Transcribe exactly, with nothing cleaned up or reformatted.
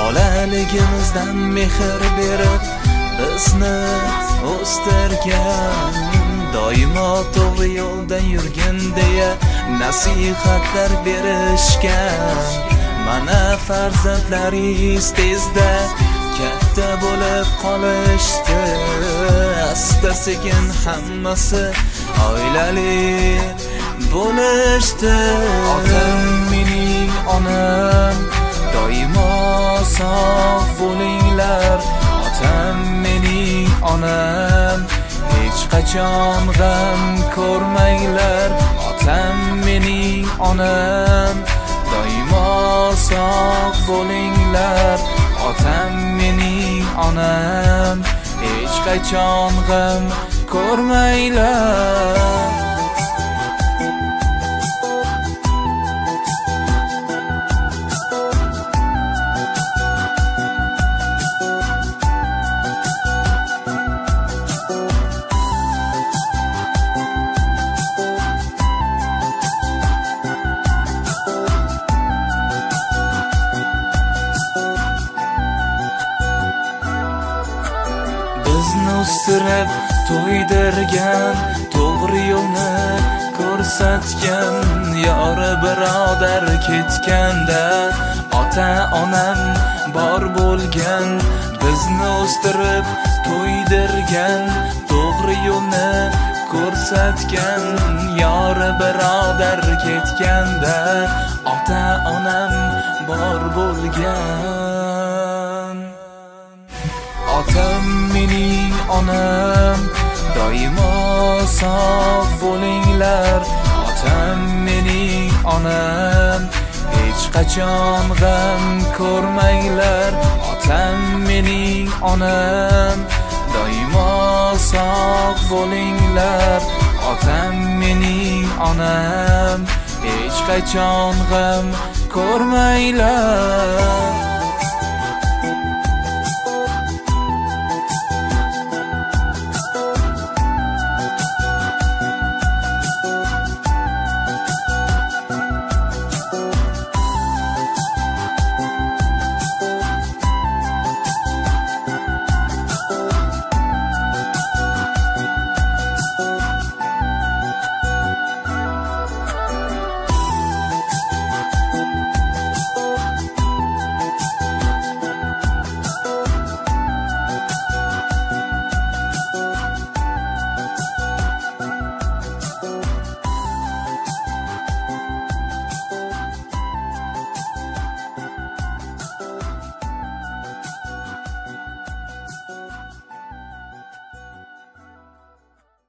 bolaligimizdan mehr berib bizni o'stirgan, doimo to'g'ri yo'lda yurgin deya nasihatlar berishgan. Mana farzandlaringiz tezda katta bo'lib qolishdi, asta sekin hammasi oilali bo'lishdi. Otam mening onam, doimo sog' bo'linglar. Otam mening onam, hech qachon g'am ko'rmanglar. Otam mening onam, doimo sog' bo'linglar. Otam mening onam, hech qachon g'am ko'rmanglar. Bizni o'stirib to'ydirgan, to'g'ri yo'lni ko'rsatgan, yori birodar ketganda ota onam bor bo'lgan. Bizni o'stirib to'ydirgan, to'g'ri yo'lni ko'rsatgan, yori birodar ketganda ota onam bor bo'lgan. Otam mening onam, doimo sog' bo'linglar. Otam mening onam, hech qachon g'am ko'rmanglar. Otam mening onam, doimo sog' bo'linglar. Otam mening onam, hech qachon g'am ko'rmanglar.